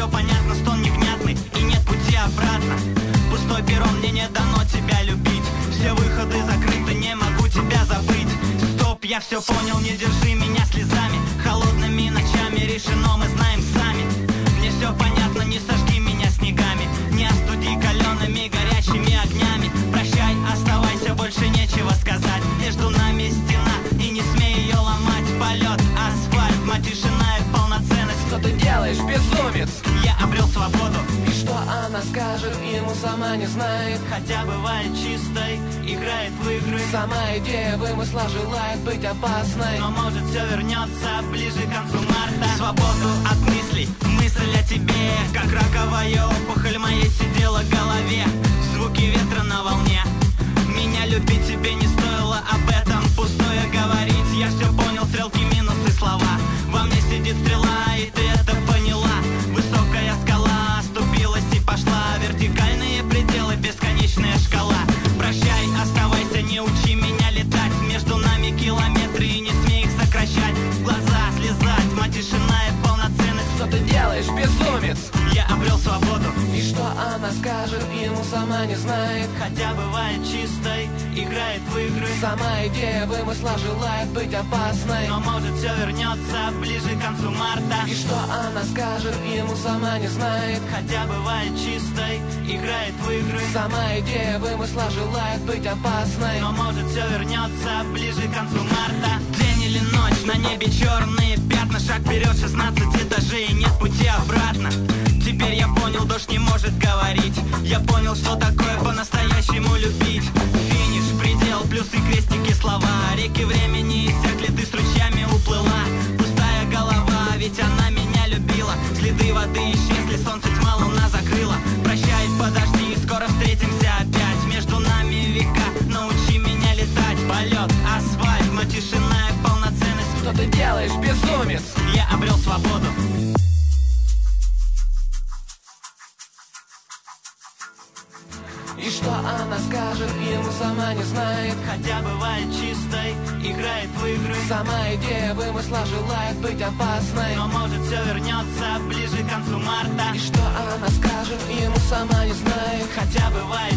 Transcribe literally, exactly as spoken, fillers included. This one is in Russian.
все понятно, стон невнятный, и нет пути обратно. Пустой перрон, мне не дано тебя любить. Все выходы закрыты, не могу тебя забыть. Стоп, я все понял, не держи меня слезами. Холодными ночами решено, мы знаем сами. Мне все понятно, не сожги меня снегами, не остуди калеными горячими огнями. Прощай, оставайся, больше нечего сказать. Между нами стена, и не смей ее ломать. Полет, асфальт, мать, тишина и полноценность. Что ты делаешь, безумец? Я обрел свободу. И что она скажет, ему сама не знает. Хотя бывает чистой, играет в игры. Сама идея вымысла желает быть опасной. Но может все вернется ближе к концу марта. Свободу от мыслей, мысль о тебе, как раковая опухоль моей сидела в голове. Звуки ветра на волне. Меня любить тебе не стоило, об этом пустое говорить. Я все понял, стрелки, минусы, слова. Во мне сидит стрела, и ты это поняла. Высокая скала оступилась и пошла. Вертикальные пределы, бесконечная шкала. Прощай, оставайся, не учи меня летать. Между нами километры, и не смей их сокращать. В глаза слезать, мать, тишина и полноценность. Что ты делаешь, безумец? Я обрел свободу. И что она скажет, ему сама не знает. Хотя бывает чистой, играет в игры. Сама идея вымысла желает быть опасной. Но может все вернется ближе к концу марта. И что она скажет, ему сама не знает. Хотя бывает чистой, играет в игры. Сама идея вымысла желает быть опасной. Но может все вернется ближе к концу марта. День или ночь, на небе черные пятна. Шаг вперед, шестнадцать этажей, нет пути обратно. Теперь я понял, дождь не может говорить. Я понял, что такое по-настоящему любить. Финиш, предел, плюсы, крестики, слова. Реки времени иссякли, ты с ручьями уплыла. Пустая голова, ведь она меня любила. Следы воды исчезли, солнце тьма, луна закрыла. Прощай, подожди, скоро встретимся опять. Между нами века, научи меня летать. Полет, асфальт, но тишина и полноценность. Что ты делаешь, безумец? Я обрел свободу. И что она скажет, ему сама не знает. Хотя бывает чистой, играет в игры. Сама идея вымысла желает быть опасной. Но может все вернется ближе к концу марта. И что она скажет, ему сама не знает. Хотя бывает